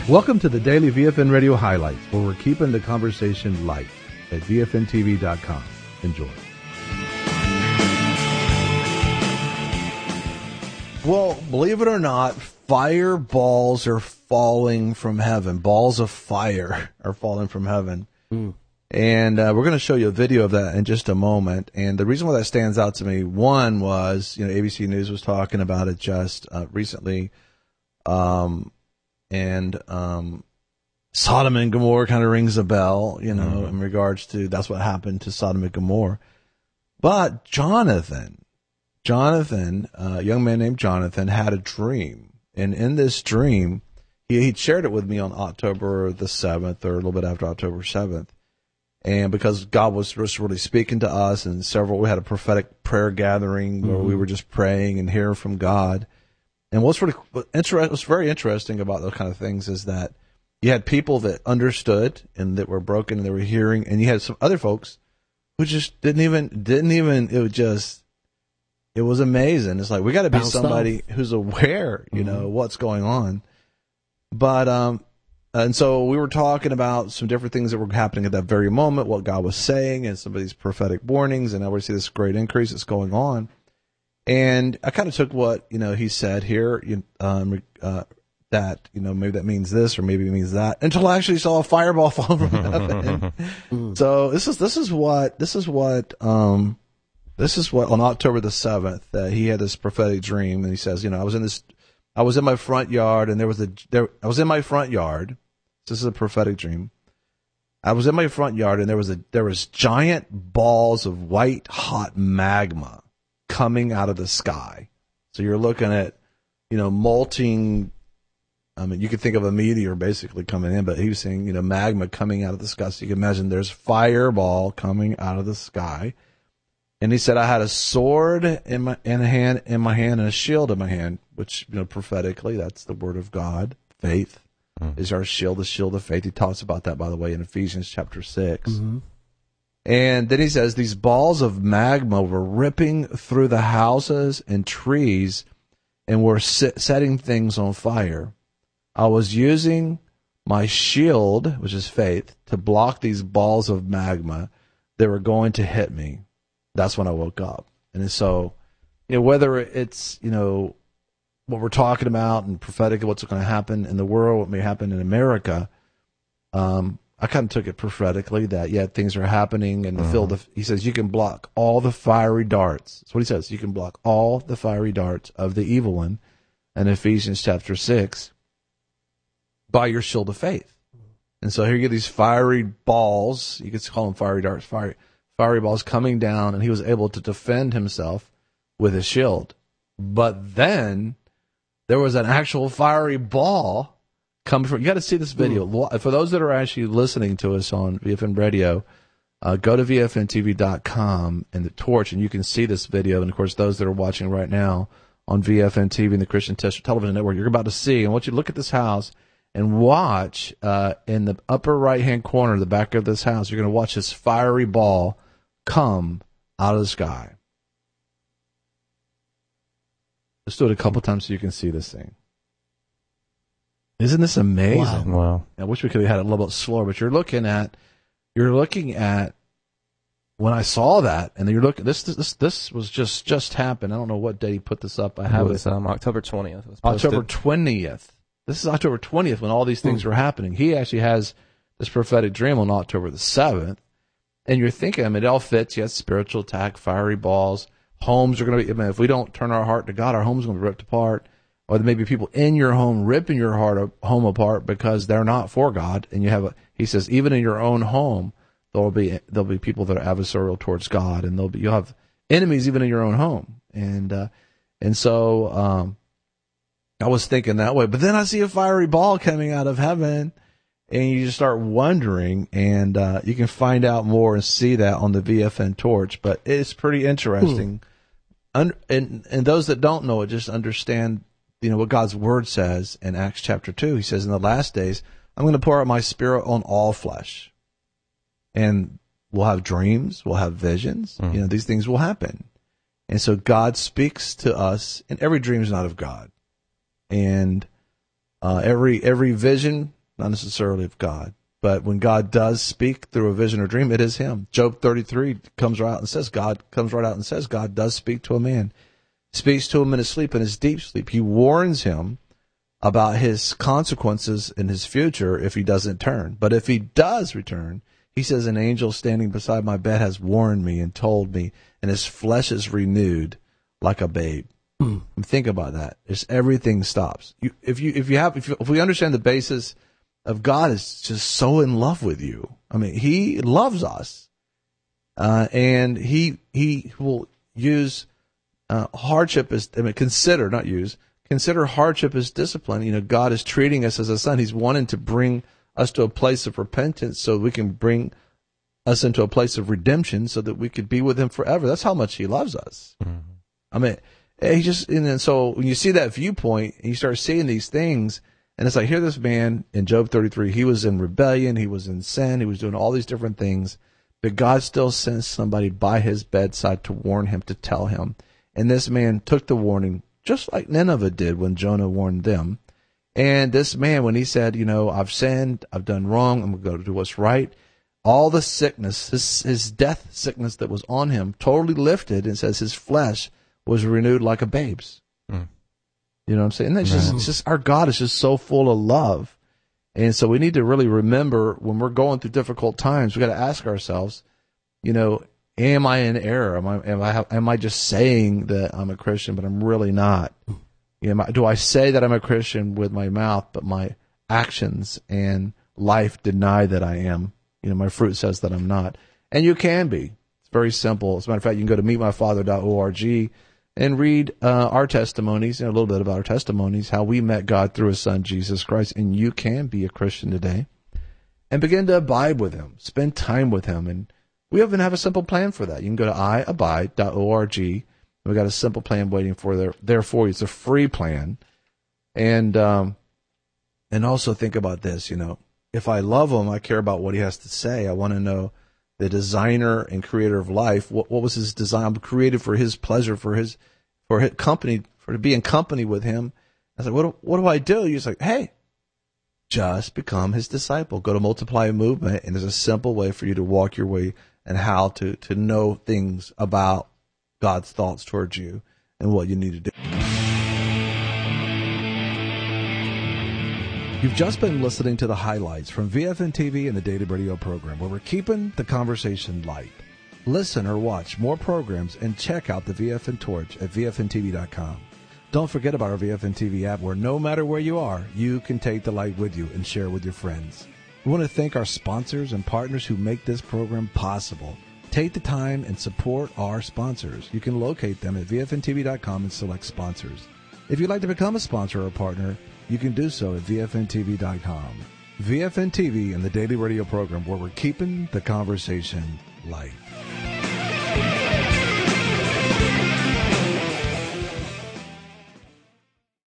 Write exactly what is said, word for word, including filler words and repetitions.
Welcome to the Daily V F N Radio Highlights, where we're keeping the conversation light at V F N T V dot com. Enjoy. Well, believe it or not, fireballs are falling from heaven. Balls of fire are falling from heaven. Mm. And uh, we're going to show you a video of that in just a moment. And the reason why that stands out to me, one was, you know, A B C News was talking about it just uh, recently. Um, and um, Sodom and Gomorrah kind of rings a bell, you know, mm-hmm. in regards to that's what happened to Sodom and Gomorrah. But Jonathan, Jonathan, uh, a young man named Jonathan, had a dream. And in this dream, he he shared it with me on October the seventh, or a little bit after October seventh. And because God was just really speaking to us, and several, we had a prophetic prayer gathering where mm-hmm. we were just praying and hearing from God. And what's really interesting, what's very interesting about those kind of things is that you had people that understood and that were broken and they were hearing, and you had some other folks who just didn't even, didn't even, it was just, it was amazing. It's like, we got to be Bounced somebody off. who's aware, you mm-hmm. know, what's going on. But, um, and so we were talking about some different things that were happening at that very moment, what God was saying, and some of these prophetic warnings, and now we see this great increase that's going on. And I kind of took what, you know, he said here, um, uh, that, you know, maybe that means this or maybe it means that, until I actually saw a fireball fall from heaven. So this is, this is what, this is what, um, this is what, on October the seventh, uh, he had this prophetic dream, and he says, you know, I was in this, I was in my front yard, and there was a, there, I was in my front yard. This is a prophetic dream. I was in my front yard, and there was a, there was giant balls of white hot magma coming out of the sky. So you're looking at, you know, molting, I mean, you could think of a meteor basically coming in, but he was saying, you know, magma coming out of the sky. So you can imagine there's fireball coming out of the sky. And he said, I had a sword in my in a hand in my hand and a shield in my hand, which, you know, prophetically, that's the word of God. Faith mm. is our shield, the shield of faith. He talks about that, by the way, in Ephesians chapter six. Mm-hmm. And then he says, these balls of magma were ripping through the houses and trees and were sit, setting things on fire. I was using my shield, which is faith, to block these balls of magma that were going to hit me. That's when I woke up. And so, you know, whether it's, you know, what we're talking about and prophetic, what's going to happen in the world, what may happen in America, um, I kind of took it prophetically that, yeah, things are happening in the mm-hmm. field of, he says, you can block all the fiery darts. That's what he says. You can block all the fiery darts of the evil one in Ephesians chapter six by your shield of faith. And so here you get these fiery balls. You could call them fiery darts, fiery fiery balls coming down, and he was able to defend himself with his shield. But then there was an actual fiery ball coming from, you got to see this video. Ooh. For those that are actually listening to us on V F N Radio, uh, go to V F N T V dot com and the torch, and you can see this video. And of course, those that are watching right now on V F N T V and the Christian Television Network, you're about to see. I want you to look at this house and watch uh, in the upper right-hand corner, the back of this house, you're going to watch this fiery ball come out of the sky. Let's do it a couple times so you can see this thing. Isn't this amazing? Wow. wow. I wish we could have had it a little bit slower, but you're looking at, you're looking at, when I saw that, and you're looking, this, this, this was just, just happened. I don't know what day he put this up. I have it was, it. Um, October twentieth. It was October twentieth. This is October twentieth when all these things were happening. He actually has this prophetic dream on October the seventh. And you're thinking, I mean, it all fits. Yes, spiritual attack, fiery balls. Homes are going to be, I mean, if we don't turn our heart to God, our home's going to be ripped apart. Or there may be people in your home ripping your heart home apart because they're not for God. And you have a, he says, even in your own home, there'll be, there'll be people that are adversarial towards God, and there'll be, you'll have enemies even in your own home. And, uh, and so, um, I was thinking that way, but then I see a fiery ball coming out of heaven, and you just start wondering, and uh, you can find out more and see that on the V F N Torch. But it's pretty interesting. Un- and, and those that don't know it, just understand, you know, what God's Word says in Acts chapter two. He says, in the last days, I'm going to pour out my Spirit on all flesh. And we'll have dreams, we'll have visions. Mm. You know, these things will happen. And so God speaks to us, and every dream is not of God. And uh, every every vision not necessarily of God. But when God does speak through a vision or dream, it is him. Job thirty-three comes right out and says, God comes right out and says, God does speak to a man. Speaks to him in his sleep, in his deep sleep. He warns him about his consequences in his future if he doesn't turn. But if he does return, he says, an angel standing beside my bed has warned me and told me, and his flesh is renewed like a babe. Mm. Think about that. It's everything stops. You, if you, if you have, if, you, if we understand the basis of God is just so in love with you. I mean, he loves us, uh, and he he will use uh, hardship as I mean, consider not use consider hardship as discipline. You know, God is treating us as a son. He's wanting to bring us to a place of repentance, so we can bring us into a place of redemption, so that we could be with him forever. That's how much he loves us. Mm-hmm. I mean, he just and then so when you see that viewpoint, and you start seeing these things. And it's like, here this man in Job thirty-three, he was in rebellion, he was in sin, he was doing all these different things, but God still sends somebody by his bedside to warn him, to tell him. And this man took the warning, just like Nineveh did when Jonah warned them. And this man, when he said, you know, I've sinned, I've done wrong, I'm going to go do what's right, all the sickness, his, his death sickness that was on him, totally lifted, and says his flesh was renewed like a babe's. Mm. You know what I'm saying? And that's just, it's just, our God is just so full of love. And so we need to really remember when we're going through difficult times, we got to ask ourselves, you know, am I in error? Am I, am I, am I just saying that I'm a Christian, but I'm really not? You know, do I say that I'm a Christian with my mouth, but my actions and life deny that I am? You know, my fruit says that I'm not. And you can be. It's very simple. As a matter of fact, you can go to meet my father dot org and read uh, our testimonies, and a little bit about our testimonies, how we met God through his son, Jesus Christ. And you can be a Christian today and begin to abide with him, spend time with him. And we even have a simple plan for that. You can go to i abide dot org. We've got a simple plan waiting for there, there for you. It's a free plan. And, um, and also think about this, you know, if I love him, I care about what he has to say. I want to know the designer and creator of life. What, what was his design? I'm created for his pleasure, for his, for his company, for to be in company with him. I was like, what do, what do I do? He's like, hey, just become his disciple. Go to Multiply Movement, and there's a simple way for you to walk your way and how to, to know things about God's thoughts towards you and what you need to do. You've just been listening to the highlights from V F N T V and the Daily Radio program, where we're keeping the conversation light. Listen or watch more programs and check out the V F N Torch at V F N T V dot com. Don't forget about our V F N T V app, where no matter where you are, you can take the light with you and share it with your friends. We want to thank our sponsors and partners who make this program possible. Take the time and support our sponsors. You can locate them at V F N T V dot com and select sponsors. If you'd like to become a sponsor or a partner, you can do so at V F N T V dot com. V F N T V and the Daily Radio program, where we're keeping the conversation light.